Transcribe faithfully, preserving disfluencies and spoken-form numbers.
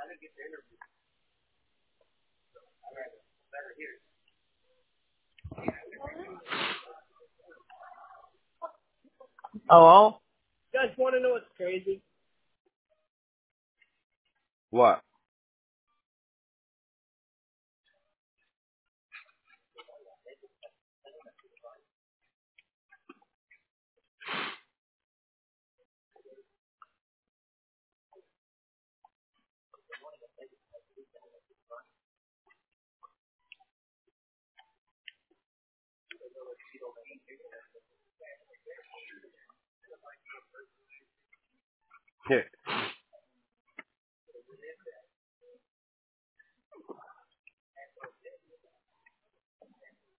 Hello? You guys want to know what's crazy? What? Yeah.